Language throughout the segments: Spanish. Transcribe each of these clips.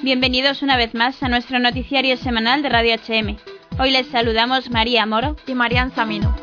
Bienvenidos una vez más a nuestro noticiario semanal de Radio HM. Hoy les saludamos María Moro y Marian Samino.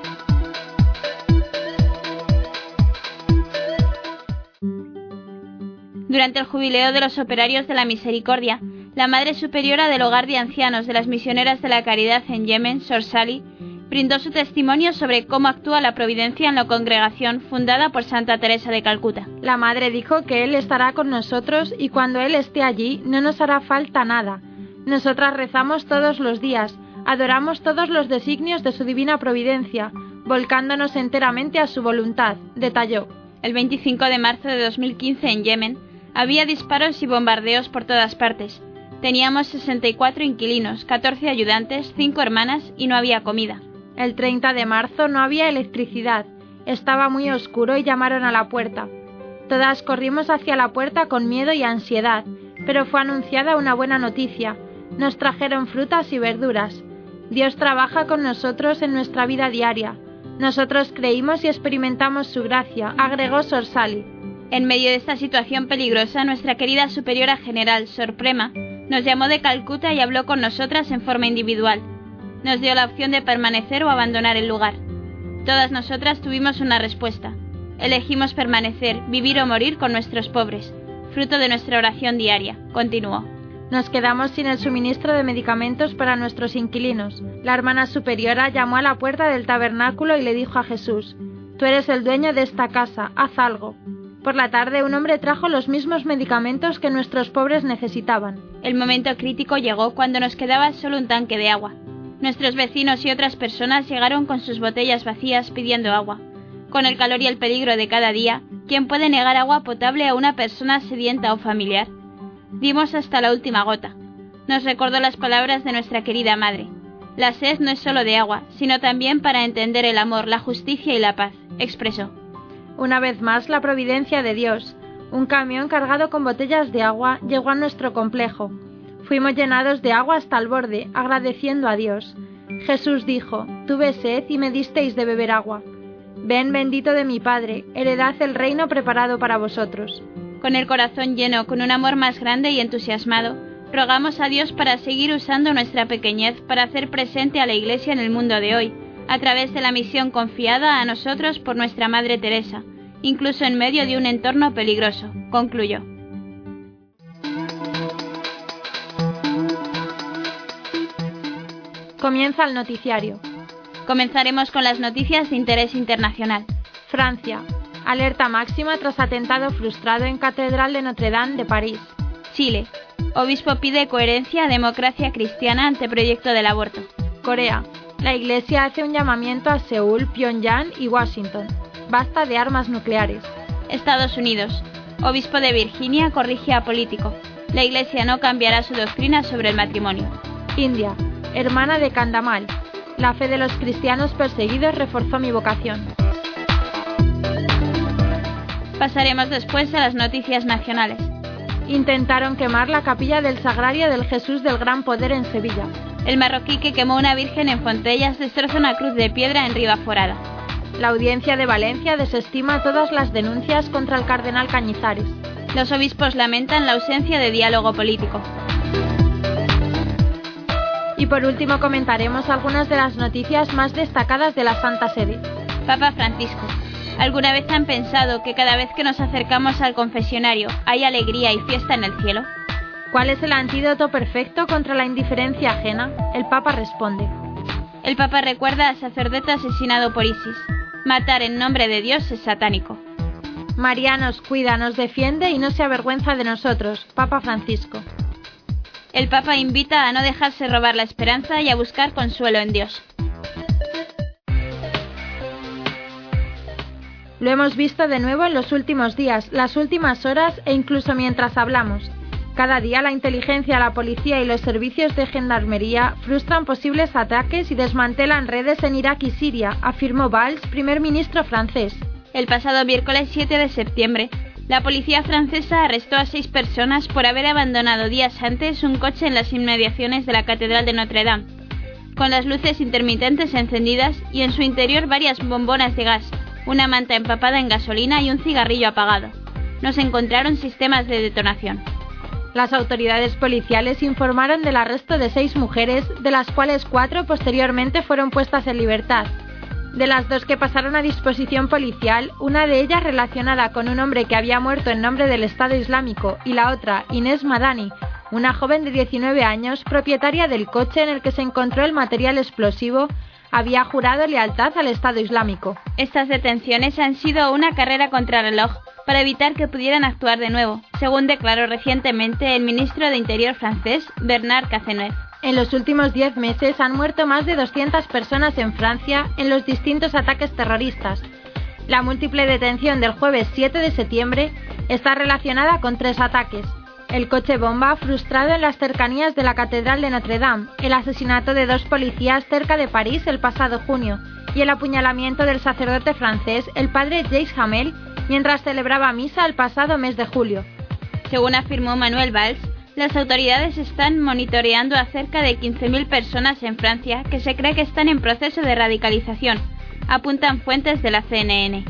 Durante el jubileo de los operarios de la Misericordia, la Madre Superiora del Hogar de Ancianos de las Misioneras de la Caridad en Yemen, Sor Sally, brindó su testimonio sobre cómo actúa la providencia en la congregación fundada por Santa Teresa de Calcuta. La Madre dijo que Él estará con nosotros y cuando Él esté allí no nos hará falta nada. Nosotras rezamos todos los días, adoramos todos los designios de su divina providencia, volcándonos enteramente a su voluntad, detalló. El 25 de marzo de 2015 en Yemen había disparos y bombardeos por todas partes. Teníamos 64 inquilinos, 14 ayudantes, 5 hermanas y no había comida. El 30 de marzo no había electricidad, estaba muy oscuro y llamaron a la puerta. Todas corrimos hacia la puerta con miedo y ansiedad, pero fue anunciada una buena noticia. Nos trajeron frutas y verduras. Dios trabaja con nosotros en nuestra vida diaria. Nosotros creímos y experimentamos su gracia, agregó Sor Sally. En medio de esta situación peligrosa, nuestra querida superiora general, Sor Prema, nos llamó de Calcuta y habló con nosotras en forma individual. Nos dio la opción de permanecer o abandonar el lugar. Todas nosotras tuvimos una respuesta. Elegimos permanecer, vivir o morir con nuestros pobres, fruto de nuestra oración diaria, continuó. Nos quedamos sin el suministro de medicamentos para nuestros inquilinos. La hermana superiora llamó a la puerta del tabernáculo y le dijo a Jesús: «Tú eres el dueño de esta casa, haz algo». Por la tarde un hombre trajo los mismos medicamentos que nuestros pobres necesitaban. El momento crítico llegó cuando nos quedaba solo un tanque de agua. Nuestros vecinos y otras personas llegaron con sus botellas vacías pidiendo agua. Con el calor y el peligro de cada día, ¿quién puede negar agua potable a una persona sedienta o familiar? Dimos hasta la última gota. Nos recordó las palabras de nuestra querida madre. La sed no es solo de agua, sino también para entender el amor, la justicia y la paz, expresó. Una vez más la providencia de Dios. Un camión cargado con botellas de agua llegó a nuestro complejo. Fuimos llenados de agua hasta el borde, agradeciendo a Dios. Jesús dijo: «Tuve sed y me disteis de beber agua. Ven, bendito de mi Padre, heredad el reino preparado para vosotros». Con el corazón lleno, con un amor más grande y entusiasmado, rogamos a Dios para seguir usando nuestra pequeñez para hacer presente a la Iglesia en el mundo de hoy, a través de la misión confiada a nosotros por nuestra Madre Teresa, incluso en medio de un entorno peligroso, concluyó. Comienza el noticiario. Comenzaremos con las noticias de interés internacional. Francia. Alerta máxima tras atentado frustrado en Catedral de Notre Dame de París. Chile. Obispo pide coherencia a democracia cristiana ante proyecto del aborto. Corea. La Iglesia hace un llamamiento a Seúl, Pyongyang y Washington. Basta de armas nucleares. Estados Unidos. Obispo de Virginia corrige a político. La Iglesia no cambiará su doctrina sobre el matrimonio. India. Hermana de Kandamal. La fe de los cristianos perseguidos reforzó mi vocación. Pasaremos después a las noticias nacionales. Intentaron quemar la capilla del Sagrario del Jesús del Gran Poder en Sevilla. El marroquí que quemó una virgen en Fontellas destroza una cruz de piedra en Ribaforada. La Audiencia de Valencia desestima todas las denuncias contra el cardenal Cañizares. Los obispos lamentan la ausencia de diálogo político. Y por último comentaremos algunas de las noticias más destacadas de la Santa Sede. Papa Francisco. ¿Alguna vez han pensado que cada vez que nos acercamos al confesionario hay alegría y fiesta en el cielo? ¿Cuál es el antídoto perfecto contra la indiferencia ajena? El Papa responde. El Papa recuerda al sacerdote asesinado por ISIS. Matar en nombre de Dios es satánico. María nos cuida, nos defiende y no se avergüenza de nosotros. Papa Francisco. El Papa invita a no dejarse robar la esperanza y a buscar consuelo en Dios. Lo hemos visto de nuevo en los últimos días, las últimas horas e incluso mientras hablamos. Cada día la inteligencia, la policía y los servicios de gendarmería frustran posibles ataques y desmantelan redes en Irak y Siria, afirmó Valls, primer ministro francés. El pasado miércoles 7 de septiembre, la policía francesa arrestó a 6 personas por haber abandonado días antes un coche en las inmediaciones de la Catedral de Notre Dame, con las luces intermitentes encendidas y en su interior varias bombonas de gas, una manta empapada en gasolina y un cigarrillo apagado. No se encontraron sistemas de detonación. Las autoridades policiales informaron del arresto de 6 mujeres, de las cuales 4 posteriormente fueron puestas en libertad. De las 2 que pasaron a disposición policial, una de ellas relacionada con un hombre que había muerto en nombre del Estado Islámico y la otra, Inés Madani, una joven de 19 años, propietaria del coche en el que se encontró el material explosivo, había jurado lealtad al Estado Islámico. Estas detenciones han sido una carrera contrarreloj para evitar que pudieran actuar de nuevo, según declaró recientemente el ministro de Interior francés, Bernard Cazeneuve. En los últimos 10 meses han muerto más de 200 personas en Francia en los distintos ataques terroristas. La múltiple detención del jueves 7 de septiembre está relacionada con 3 ataques. El coche bomba frustrado en las cercanías de la Catedral de Notre Dame, el asesinato de 2 policías cerca de París el pasado junio y el apuñalamiento del sacerdote francés, el padre Jacques Hamel, mientras celebraba misa el pasado mes de julio. Según afirmó Manuel Valls, las autoridades están monitoreando a cerca de 15.000 personas en Francia que se cree que están en proceso de radicalización, apuntan fuentes de la CNN.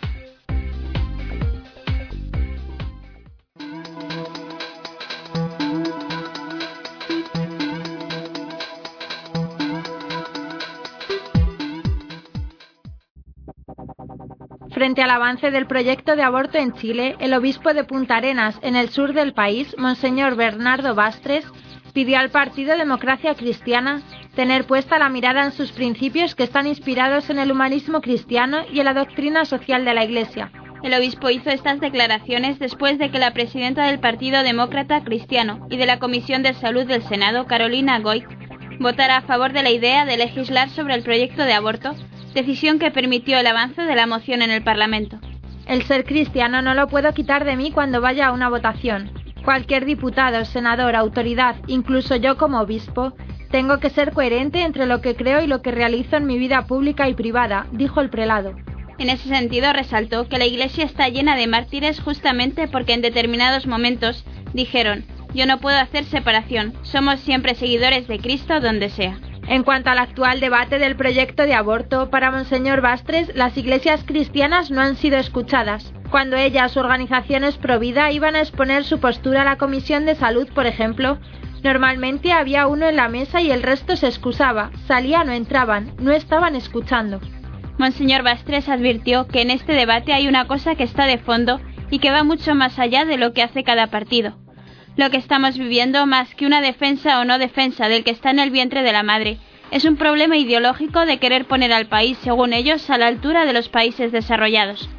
Frente al avance del proyecto de aborto en Chile, el obispo de Punta Arenas, en el sur del país, Monseñor Bernardo Bastres, pidió al Partido Democracia Cristiana tener puesta la mirada en sus principios que están inspirados en el humanismo cristiano y en la doctrina social de la Iglesia. El obispo hizo estas declaraciones después de que la presidenta del Partido Demócrata Cristiano y de la Comisión de Salud del Senado, Carolina Goich, votara a favor de la idea de legislar sobre el proyecto de aborto, decisión que permitió el avance de la moción en el Parlamento. El ser cristiano no lo puedo quitar de mí cuando vaya a una votación. Cualquier diputado, senador, autoridad, incluso yo como obispo, tengo que ser coherente entre lo que creo y lo que realizo en mi vida pública y privada, dijo el prelado. En ese sentido resaltó que la Iglesia está llena de mártires justamente porque en determinados momentos dijeron: yo no puedo hacer separación, somos siempre seguidores de Cristo donde sea. En cuanto al actual debate del proyecto de aborto, para Monseñor Bastres, las iglesias cristianas no han sido escuchadas. Cuando ellas u organizaciones pro vida iban a exponer su postura a la Comisión de Salud, por ejemplo, normalmente había uno en la mesa y el resto se excusaba, salían o entraban, no estaban escuchando. Monseñor Bastres advirtió que en este debate hay una cosa que está de fondo y que va mucho más allá de lo que hace cada partido. Lo que estamos viviendo, más que una defensa o no defensa del que está en el vientre de la madre, es un problema ideológico de querer poner al país, según ellos, a la altura de los países desarrollados.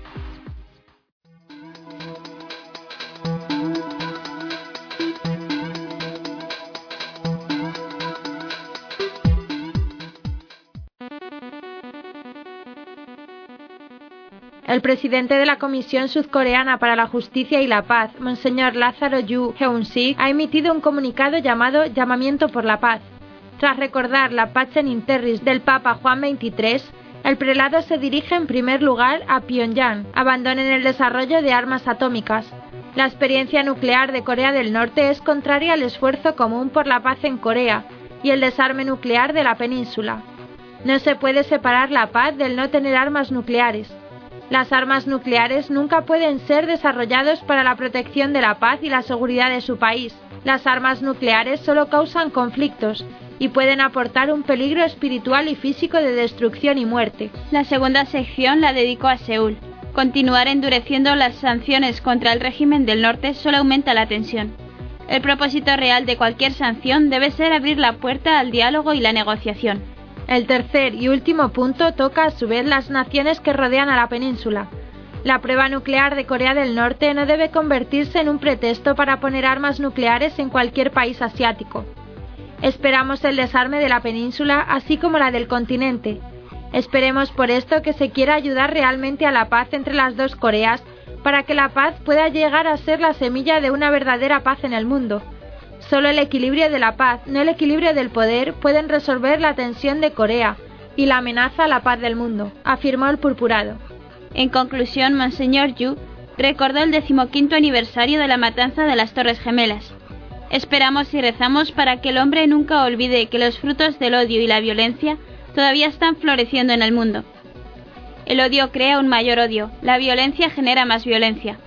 El presidente de la Comisión Sudcoreana para la Justicia y la Paz, Monseñor Lázaro Yu Heun-sik, ha emitido un comunicado llamado Llamamiento por la Paz. Tras recordar la Pacem in Terris del Papa Juan XXIII, el prelado se dirige en primer lugar a Pyongyang. Abandonen el desarrollo de armas atómicas. La experiencia nuclear de Corea del Norte es contraria al esfuerzo común por la paz en Corea y el desarme nuclear de la península. No se puede separar la paz del no tener armas nucleares. Las armas nucleares nunca pueden ser desarrolladas para la protección de la paz y la seguridad de su país. Las armas nucleares solo causan conflictos y pueden aportar un peligro espiritual y físico de destrucción y muerte. La segunda sección la dedicó a Seúl. Continuar endureciendo las sanciones contra el régimen del norte solo aumenta la tensión. El propósito real de cualquier sanción debe ser abrir la puerta al diálogo y la negociación. El tercer y último punto toca a su vez las naciones que rodean a la península. La prueba nuclear de Corea del Norte no debe convertirse en un pretexto para poner armas nucleares en cualquier país asiático. Esperamos el desarme de la península, así como la del continente. Esperemos por esto que se quiera ayudar realmente a la paz entre las dos Coreas, para que la paz pueda llegar a ser la semilla de una verdadera paz en el mundo. Solo el equilibrio de la paz, no el equilibrio del poder, pueden resolver la tensión de Corea y la amenaza a la paz del mundo, afirmó el purpurado. En conclusión, Monseñor Yu recordó el 15º aniversario de la matanza de las Torres Gemelas. Esperamos y rezamos para que el hombre nunca olvide que los frutos del odio y la violencia todavía están floreciendo en el mundo. El odio crea un mayor odio, la violencia genera más violencia.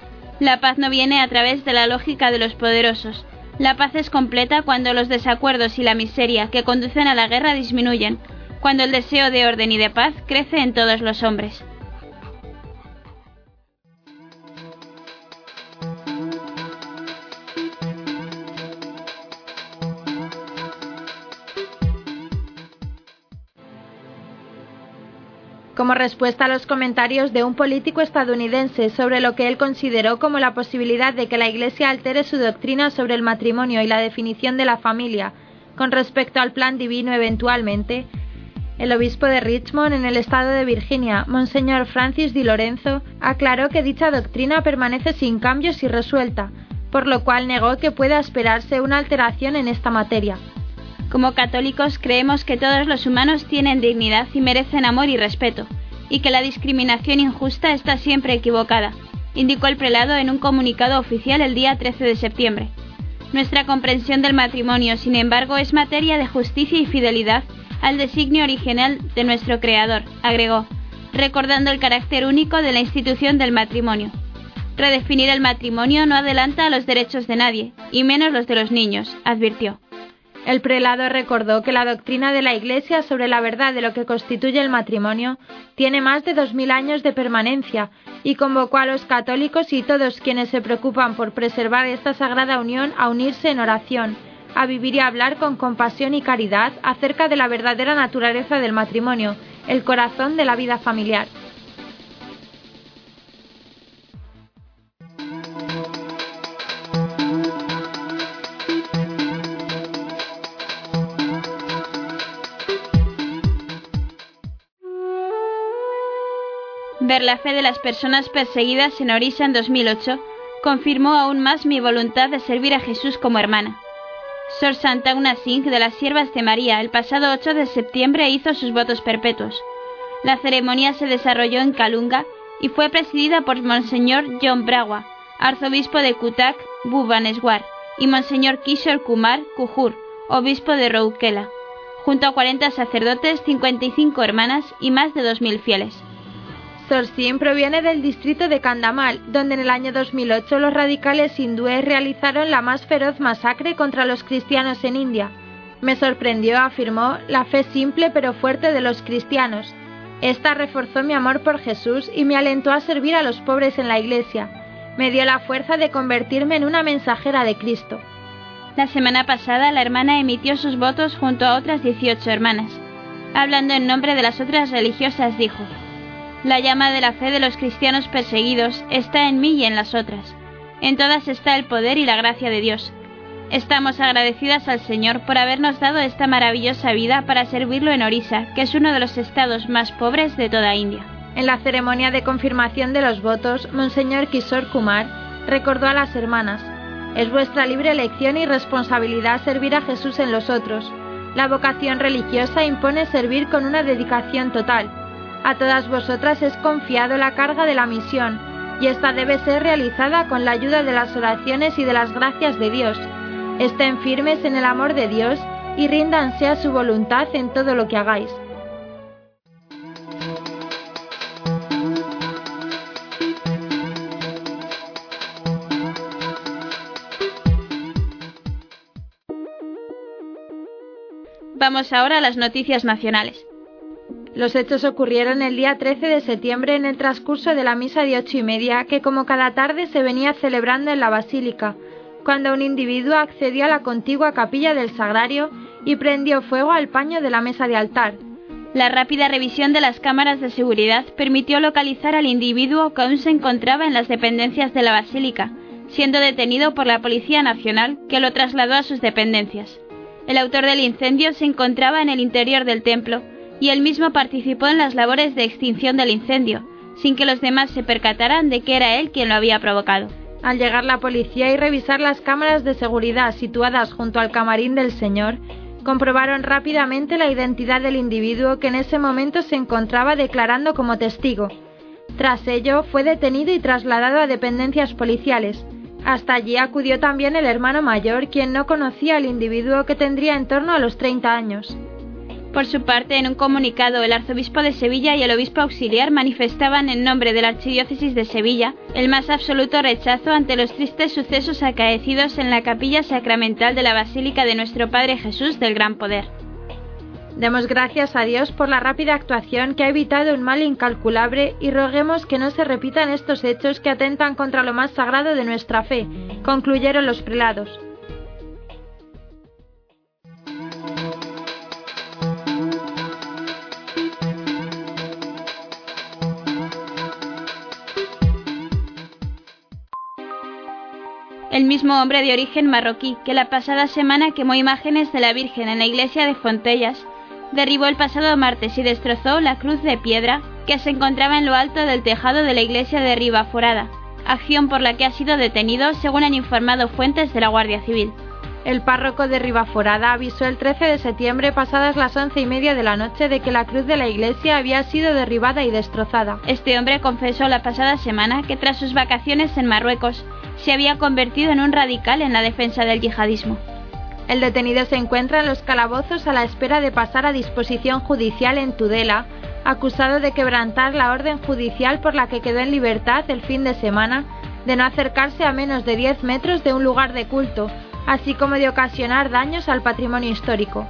La paz no viene a través de la lógica de los poderosos. La paz es completa cuando los desacuerdos y la miseria que conducen a la guerra disminuyen, cuando el deseo de orden y de paz crece en todos los hombres. Como respuesta a los comentarios de un político estadounidense sobre lo que él consideró como la posibilidad de que la Iglesia altere su doctrina sobre el matrimonio y la definición de la familia con respecto al plan divino eventualmente, el obispo de Richmond, en el estado de Virginia, Monseñor Francis Di Lorenzo, aclaró que dicha doctrina permanece sin cambios y resuelta, por lo cual negó que pueda esperarse una alteración en esta materia. Como católicos creemos que todos los humanos tienen dignidad y merecen amor y respeto, y que la discriminación injusta está siempre equivocada, indicó el prelado en un comunicado oficial el día 13 de septiembre. Nuestra comprensión del matrimonio, sin embargo, es materia de justicia y fidelidad al designio original de nuestro Creador, agregó, recordando el carácter único de la institución del matrimonio. Redefinir el matrimonio no adelanta los derechos de nadie, y menos los de los niños, advirtió. El prelado recordó que la doctrina de la Iglesia sobre la verdad de lo que constituye el matrimonio tiene más de 2000 años de permanencia y convocó a los católicos y todos quienes se preocupan por preservar esta sagrada unión a unirse en oración, a vivir y a hablar con compasión y caridad acerca de la verdadera naturaleza del matrimonio, el corazón de la vida familiar. Ver la fe de las personas perseguidas en Orissa en 2008 confirmó aún más mi voluntad de servir a Jesús como hermana. Sor Santa Una Singh de las Siervas de María el pasado 8 de septiembre hizo sus votos perpetuos. La ceremonia se desarrolló en Kalunga y fue presidida por Monseñor John Brawa, arzobispo de Cuttack, Bhubaneswar, y Monseñor Kishore Kumar Kujur, obispo de Rourkela, junto a 40 sacerdotes, 55 hermanas y más de 2000 fieles. Sor Singh proviene del distrito de Kandhamal, donde en el año 2008 los radicales hindúes realizaron la más feroz masacre contra los cristianos en India. Me sorprendió, afirmó, la fe simple pero fuerte de los cristianos. Esta reforzó mi amor por Jesús y me alentó a servir a los pobres en la Iglesia. Me dio la fuerza de convertirme en una mensajera de Cristo. La semana pasada la hermana emitió sus votos junto a otras 18 hermanas. Hablando en nombre de las otras religiosas dijo: la llama de la fe de los cristianos perseguidos está en mí y en las otras. En todas está el poder y la gracia de Dios. Estamos agradecidas al Señor por habernos dado esta maravillosa vida para servirlo en Orissa, que es uno de los estados más pobres de toda India. En la ceremonia de confirmación de los votos, Monseñor Kishore Kumar recordó a las hermanas: es vuestra libre elección y responsabilidad servir a Jesús en los otros. La vocación religiosa impone servir con una dedicación total. A todas vosotras es confiado la carga de la misión, y esta debe ser realizada con la ayuda de las oraciones y de las gracias de Dios. Estén firmes en el amor de Dios y ríndanse a su voluntad en todo lo que hagáis. Vamos ahora a las noticias nacionales. Los hechos ocurrieron el día 13 de septiembre en el transcurso de la misa de 8:30 que como cada tarde se venía celebrando en la basílica, cuando un individuo accedió a la contigua capilla del sagrario y prendió fuego al paño de la mesa de altar. La rápida revisión de las cámaras de seguridad permitió localizar al individuo que aún se encontraba en las dependencias de la basílica, siendo detenido por la Policía Nacional, que lo trasladó a sus dependencias. El autor del incendio se encontraba en el interior del templo, y él mismo participó en las labores de extinción del incendio, sin que los demás se percataran de que era él quien lo había provocado. Al llegar la policía y revisar las cámaras de seguridad situadas junto al camarín del señor, comprobaron rápidamente la identidad del individuo que en ese momento se encontraba declarando como testigo. Tras ello, fue detenido y trasladado a dependencias policiales. Hasta allí acudió también el hermano mayor, quien no conocía al individuo, que tendría en torno a los 30 años. Por su parte, en un comunicado, el arzobispo de Sevilla y el obispo auxiliar manifestaban en nombre de la Archidiócesis de Sevilla el más absoluto rechazo ante los tristes sucesos acaecidos en la capilla sacramental de la Basílica de Nuestro Padre Jesús del Gran Poder. Demos gracias a Dios por la rápida actuación que ha evitado un mal incalculable y roguemos que no se repitan estos hechos que atentan contra lo más sagrado de nuestra fe, concluyeron los prelados. El mismo hombre de origen marroquí que la pasada semana quemó imágenes de la Virgen en la iglesia de Fontellas, derribó el pasado martes y destrozó la cruz de piedra que se encontraba en lo alto del tejado de la iglesia de Ribaforada, acción por la que ha sido detenido, según han informado fuentes de la Guardia Civil. El párroco de Ribaforada avisó el 13 de septiembre, pasadas las 11:30 de la noche, de que la cruz de la iglesia había sido derribada y destrozada. Este hombre confesó la pasada semana que tras sus vacaciones en Marruecos se había convertido en un radical en la defensa del yihadismo. El detenido se encuentra en los calabozos a la espera de pasar a disposición judicial en Tudela, acusado de quebrantar la orden judicial por la que quedó en libertad el fin de semana, de no acercarse a menos de 10 metros de un lugar de culto, así como de ocasionar daños al patrimonio histórico.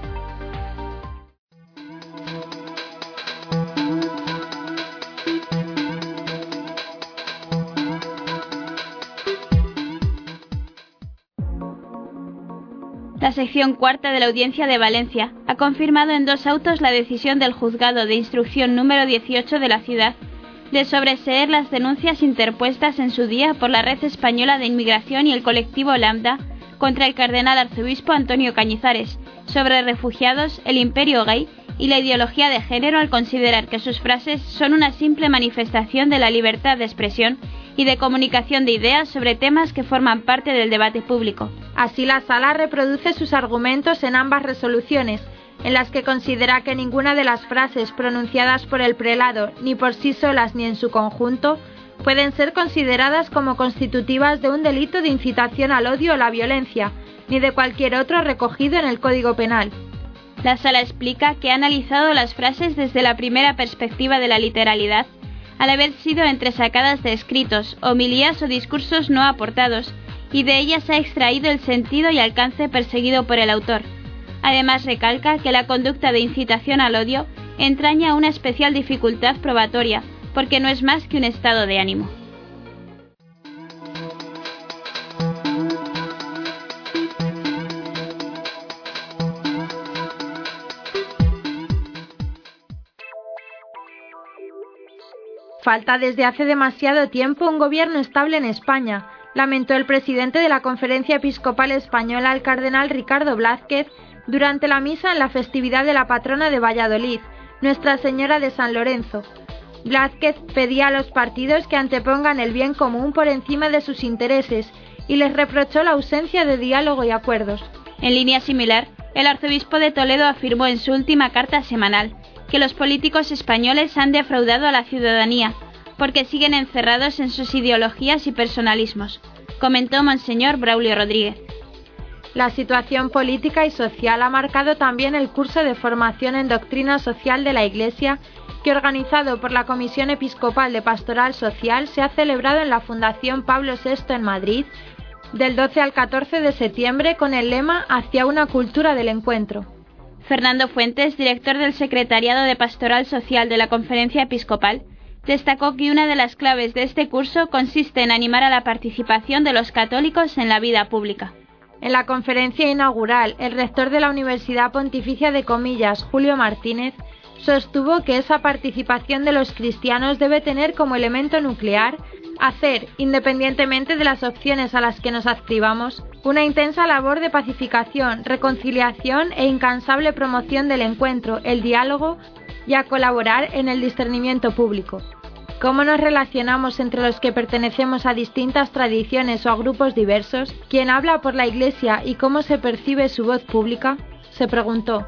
La sección cuarta de la Audiencia de Valencia ha confirmado en 2 autos la decisión del Juzgado de Instrucción número 18 de la ciudad de sobreseer las denuncias interpuestas en su día por la Red Española de Inmigración y el colectivo Lambda contra el cardenal arzobispo Antonio Cañizares sobre refugiados, el imperio gay y la ideología de género, al considerar que sus frases son una simple manifestación de la libertad de expresión y de comunicación de ideas sobre temas que forman parte del debate público. Así, la Sala reproduce sus argumentos en ambas resoluciones, en las que considera que ninguna de las frases pronunciadas por el prelado, ni por sí solas ni en su conjunto, pueden ser consideradas como constitutivas de un delito de incitación al odio o la violencia, ni de cualquier otro recogido en el Código Penal. La Sala explica que ha analizado las frases desde la primera perspectiva de la literalidad, al haber sido entresacadas de escritos, homilías o discursos no aportados, y de ellas ha extraído el sentido y alcance perseguido por el autor. Además, recalca que la conducta de incitación al odio entraña una especial dificultad probatoria, porque no es más que un estado de ánimo. Falta desde hace demasiado tiempo un gobierno estable en España, lamentó el presidente de la Conferencia Episcopal Española, el cardenal Ricardo Blázquez, durante la misa en la festividad de la patrona de Valladolid, Nuestra Señora de San Lorenzo. Blázquez pedía a los partidos que antepongan el bien común por encima de sus intereses y les reprochó la ausencia de diálogo y acuerdos. En línea similar, el arzobispo de Toledo afirmó en su última carta semanal que los políticos españoles han defraudado a la ciudadanía porque siguen encerrados en sus ideologías y personalismos, comentó Monseñor Braulio Rodríguez. La situación política y social ha marcado también el curso de formación en doctrina social de la Iglesia que, organizado por la Comisión Episcopal de Pastoral Social, se ha celebrado en la Fundación Pablo VI en Madrid del 12 al 14 de septiembre con el lema Hacia una cultura del encuentro. Fernando Fuentes, director del Secretariado de Pastoral Social de la Conferencia Episcopal, destacó que una de las claves de este curso consiste en animar a la participación de los católicos en la vida pública. En la conferencia inaugural, el rector de la Universidad Pontificia de Comillas, Julio Martínez, sostuvo que esa participación de los cristianos debe tener como elemento nuclear hacer, independientemente de las opciones a las que nos adscribamos, una intensa labor de pacificación, reconciliación e incansable promoción del encuentro, el diálogo y a colaborar en el discernimiento público. ¿Cómo nos relacionamos entre los que pertenecemos a distintas tradiciones o a grupos diversos? ¿Quién habla por la Iglesia y cómo se percibe su voz pública?, se preguntó.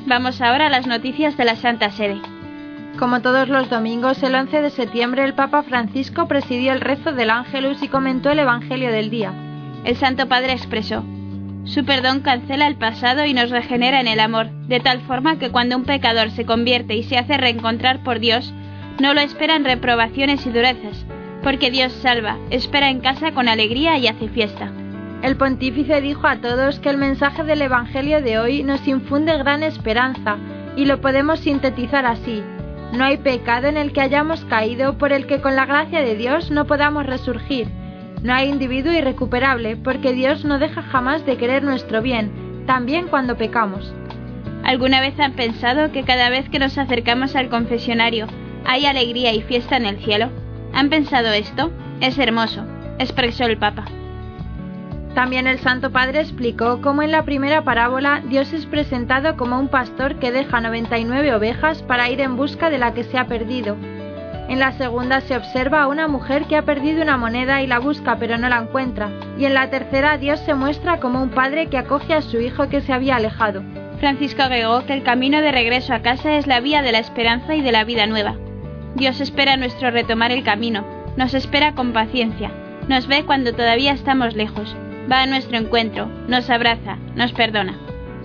Vamos ahora a las noticias de la Santa Sede. Como todos los domingos, el 11 de septiembre el Papa Francisco presidió el rezo del Ángelus y comentó el Evangelio del día. El Santo Padre expresó: su perdón cancela el pasado y nos regenera en el amor, de tal forma que cuando un pecador se convierte y se hace reencontrar por Dios, no lo esperan reprobaciones y durezas, porque Dios salva, espera en casa con alegría y hace fiesta. El pontífice dijo a todos que el mensaje del Evangelio de hoy nos infunde gran esperanza, y lo podemos sintetizar así: no hay pecado en el que hayamos caído por el que con la gracia de Dios no podamos resurgir. No hay individuo irrecuperable, porque Dios no deja jamás de querer nuestro bien, también cuando pecamos. ¿Alguna vez han pensado que cada vez que nos acercamos al confesionario hay alegría y fiesta en el cielo? ¿Han pensado esto? Es hermoso, expresó el Papa. También el Santo Padre explicó cómo en la primera parábola Dios es presentado como un pastor que deja 99 ovejas para ir en busca de la que se ha perdido. En la segunda se observa a una mujer que ha perdido una moneda y la busca pero no la encuentra. Y en la tercera Dios se muestra como un padre que acoge a su hijo que se había alejado. Francisco agregó que el camino de regreso a casa es la vía de la esperanza y de la vida nueva. Dios espera nuestro retomar el camino, nos espera con paciencia, nos ve cuando todavía estamos lejos, va a nuestro encuentro, nos abraza, nos perdona.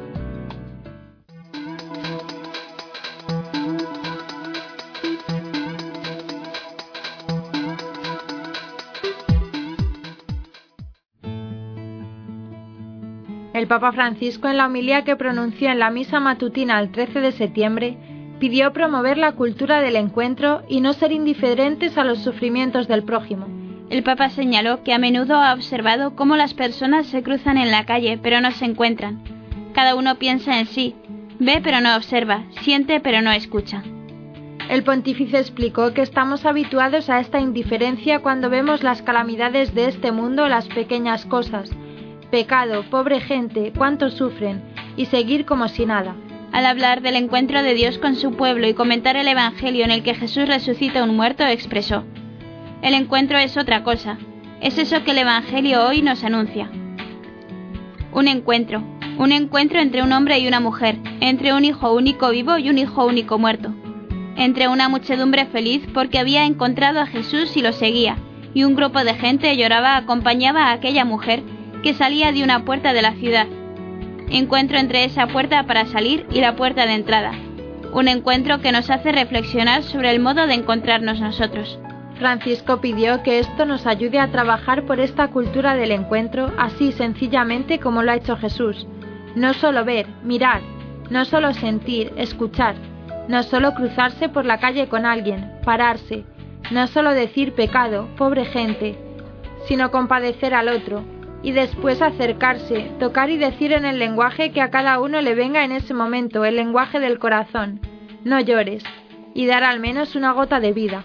El Papa Francisco, en la homilía que pronunció en la misa matutina el 13 de septiembre, pidió promover la cultura del encuentro y no ser indiferentes a los sufrimientos del prójimo. El Papa señaló que a menudo ha observado cómo las personas se cruzan en la calle pero no se encuentran. Cada uno piensa en sí, ve pero no observa, siente pero no escucha. El pontífice explicó que estamos habituados a esta indiferencia cuando vemos las calamidades de este mundo o las pequeñas cosas. Pecado, pobre gente, cuánto sufren, y seguir como si nada. Al hablar del encuentro de Dios con su pueblo y comentar el Evangelio en el que Jesús resucita a un muerto, expresó: el encuentro es otra cosa, es eso que el Evangelio hoy nos anuncia. Un encuentro entre un hombre y una mujer, entre un hijo único vivo y un hijo único muerto, entre una muchedumbre feliz porque había encontrado a Jesús y lo seguía, y un grupo de gente lloraba, acompañaba a aquella mujer que salía de una puerta de la ciudad. Encuentro entre esa puerta para salir y la puerta de entrada. Un encuentro que nos hace reflexionar sobre el modo de encontrarnos nosotros. Francisco pidió que esto nos ayude a trabajar por esta cultura del encuentro, así sencillamente como lo ha hecho Jesús. No solo ver, mirar, no solo sentir, escuchar, no solo cruzarse por la calle con alguien, pararse, no solo decir pecado, pobre gente, sino compadecer al otro, y después acercarse, tocar y decir en el lenguaje que a cada uno le venga en ese momento, el lenguaje del corazón, no llores, y dar al menos una gota de vida.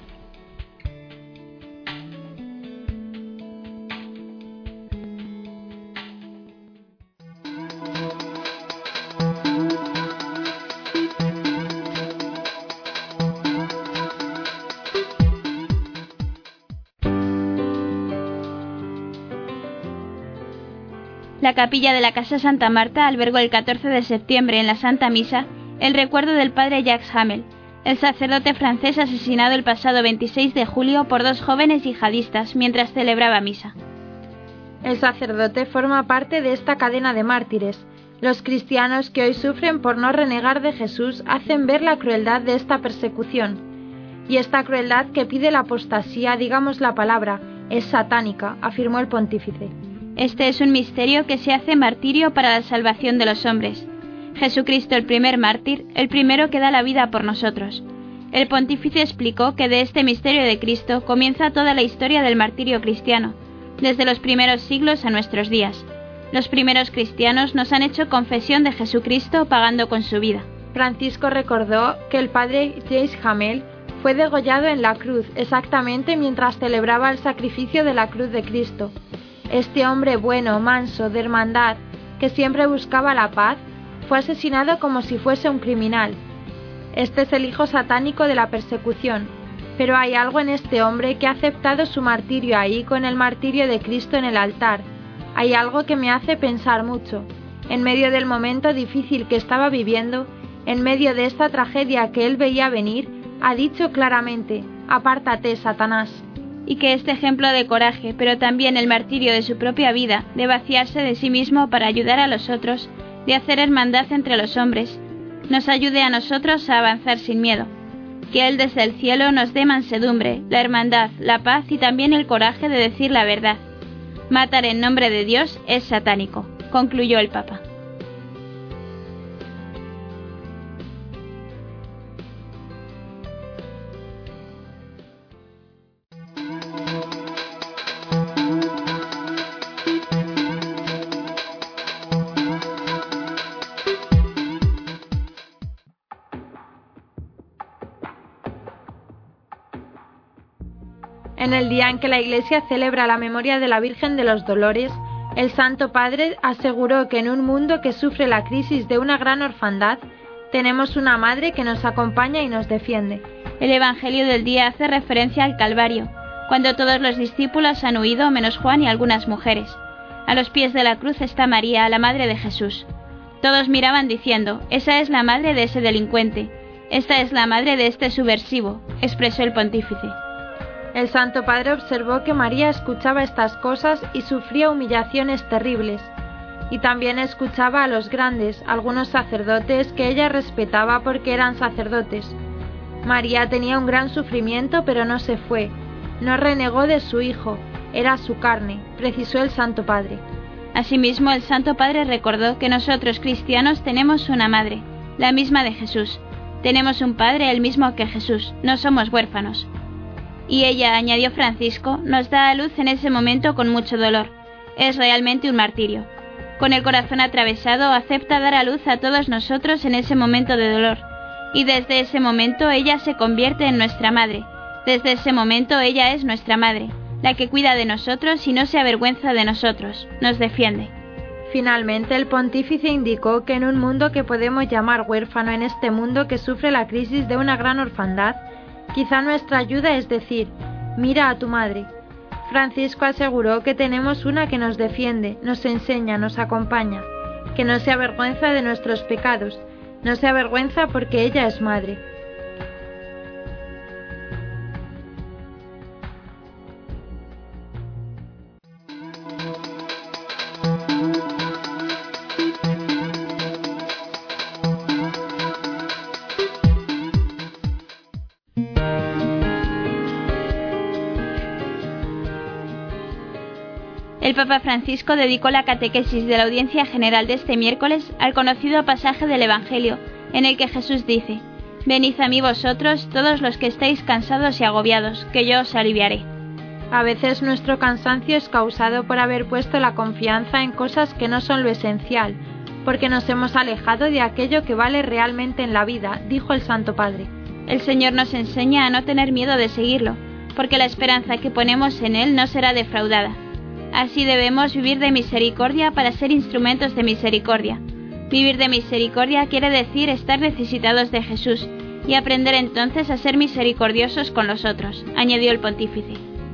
La capilla de la Casa Santa Marta albergó el 14 de septiembre en la Santa Misa el recuerdo del padre Jacques Hamel, el sacerdote francés asesinado el pasado 26 de julio por dos jóvenes yihadistas mientras celebraba misa. El sacerdote forma parte de esta cadena de mártires. Los cristianos que hoy sufren por no renegar de Jesús hacen ver la crueldad de esta persecución. Y esta crueldad que pide la apostasía, digamos la palabra, es satánica, afirmó el pontífice. Este es un misterio que se hace martirio para la salvación de los hombres. Jesucristo, el primer mártir, el primero que da la vida por nosotros. El pontífice explicó que de este misterio de Cristo comienza toda la historia del martirio cristiano, desde los primeros siglos a nuestros días. Los primeros cristianos nos han hecho confesión de Jesucristo pagando con su vida. Francisco recordó que el padre Jacques Hamel fue degollado en la cruz exactamente mientras celebraba el sacrificio de la cruz de Cristo. Este hombre bueno, manso, de hermandad, que siempre buscaba la paz, fue asesinado como si fuese un criminal. Este es el hijo satánico de la persecución, pero hay algo en este hombre que ha aceptado su martirio ahí con el martirio de Cristo en el altar. Hay algo que me hace pensar mucho. En medio del momento difícil que estaba viviendo, En medio de esta tragedia que él veía venir, ha dicho claramente: «Apártate, Satanás». Y que este ejemplo de coraje, pero también el martirio de su propia vida, de vaciarse de sí mismo para ayudar a los otros, de hacer hermandad entre los hombres, nos ayude a nosotros a avanzar sin miedo. Que Él desde el cielo nos dé mansedumbre, la hermandad, la paz y también el coraje de decir la verdad. Matar en nombre de Dios es satánico, concluyó el Papa. En el día en que la Iglesia celebra la memoria de la Virgen de los Dolores, el Santo Padre aseguró que en un mundo que sufre la crisis de una gran orfandad, tenemos una Madre que nos acompaña y nos defiende. El Evangelio del día hace referencia al Calvario, cuando todos los discípulos han huido menos Juan y algunas mujeres. A los pies de la cruz está María, la Madre de Jesús. Todos miraban diciendo: «Esa es la madre de ese delincuente, esta es la madre de este subversivo», expresó el pontífice. El Santo Padre observó que María escuchaba estas cosas y sufría humillaciones terribles, y también escuchaba a los grandes, algunos sacerdotes que ella respetaba porque eran sacerdotes. María tenía un gran sufrimiento, pero no se fue, no renegó de su Hijo, era su carne, precisó el Santo Padre. Asimismo, el Santo Padre recordó que nosotros cristianos tenemos una madre, la misma de Jesús. Tenemos un Padre el mismo que Jesús, no somos huérfanos. Y ella, añadió Francisco, nos da a luz en ese momento con mucho dolor. Es realmente un martirio. Con el corazón atravesado, acepta dar a luz a todos nosotros en ese momento de dolor. Y desde ese momento ella se convierte en nuestra madre. Desde ese momento ella es nuestra madre, la que cuida de nosotros y no se avergüenza de nosotros, nos defiende. Finalmente, el pontífice indicó que en un mundo que podemos llamar huérfano, en este mundo que sufre la crisis de una gran orfandad, quizá nuestra ayuda es decir: «Mira a tu madre». Francisco aseguró que tenemos una que nos defiende, nos enseña, nos acompaña, que no se avergüenza de nuestros pecados, no se avergüenza porque ella es madre. El Papa Francisco dedicó la catequesis de la audiencia general de este miércoles al conocido pasaje del Evangelio, en el que Jesús dice: «Venid a mí vosotros, todos los que estáis cansados y agobiados, que yo os aliviaré». A veces nuestro cansancio es causado por haber puesto la confianza en cosas que no son lo esencial, porque nos hemos alejado de aquello que vale realmente en la vida, dijo el Santo Padre. El Señor nos enseña a no tener miedo de seguirlo, porque la esperanza que ponemos en Él no será defraudada. Así debemos vivir de misericordia para ser instrumentos de misericordia. Vivir de misericordia quiere decir estar necesitados de Jesús y aprender entonces a ser misericordiosos con los otros, añadió el pontífice.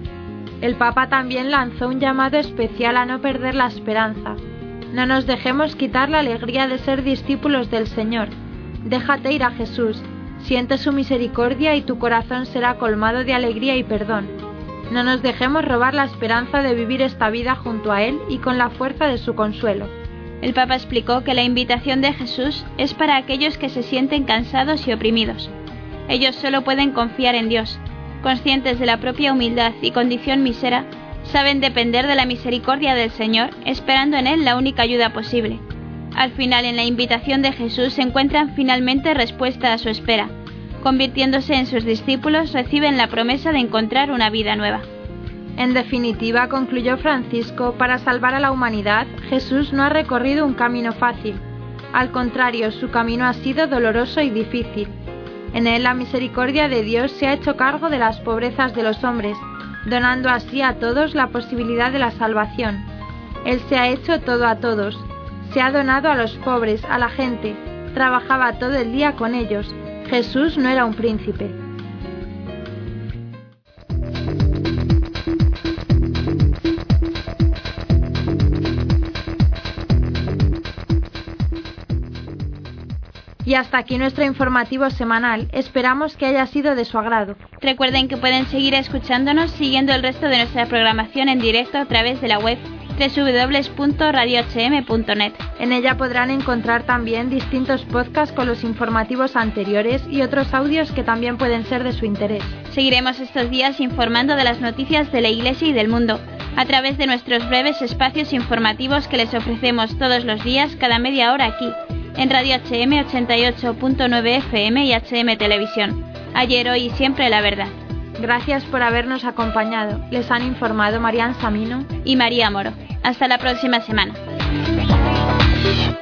El Papa también lanzó un llamado especial a no perder la esperanza. No nos dejemos quitar la alegría de ser discípulos del Señor. Déjate ir a Jesús, siente su misericordia y tu corazón será colmado de alegría y perdón. No nos dejemos robar la esperanza de vivir esta vida junto a Él y con la fuerza de su consuelo. El Papa explicó que la invitación de Jesús es para aquellos que se sienten cansados y oprimidos. Ellos solo pueden confiar en Dios. Conscientes de la propia humildad y condición mísera, saben depender de la misericordia del Señor, esperando en Él la única ayuda posible. Al final, en la invitación de Jesús se encuentran finalmente respuesta a su espera. Convirtiéndose en sus discípulos, reciben la promesa de encontrar una vida nueva. En definitiva, concluyó Francisco, para salvar a la humanidad, Jesús no ha recorrido un camino fácil. Al contrario, su camino ha sido doloroso y difícil. En él la misericordia de Dios se ha hecho cargo de las pobrezas de los hombres, donando así a todos la posibilidad de la salvación. Él se ha hecho todo a todos, se ha donado a los pobres, a la gente, trabajaba todo el día con ellos. Jesús no era un príncipe. Y hasta aquí nuestro informativo semanal. Esperamos que haya sido de su agrado. Recuerden que pueden seguir escuchándonos siguiendo el resto de nuestra programación en directo a través de la web www.radiohm.net. En ella podrán encontrar también distintos podcasts con los informativos anteriores y otros audios que también pueden ser de su interés. Seguiremos estos días informando de las noticias de la Iglesia y del mundo, a través de nuestros breves espacios informativos que les ofrecemos todos los días, cada media hora aquí, en Radio HM 88.9 FM y HM Televisión. Ayer, hoy y siempre la verdad. Gracias por habernos acompañado. Les han informado Marian Samino y María Moro. Hasta la próxima semana.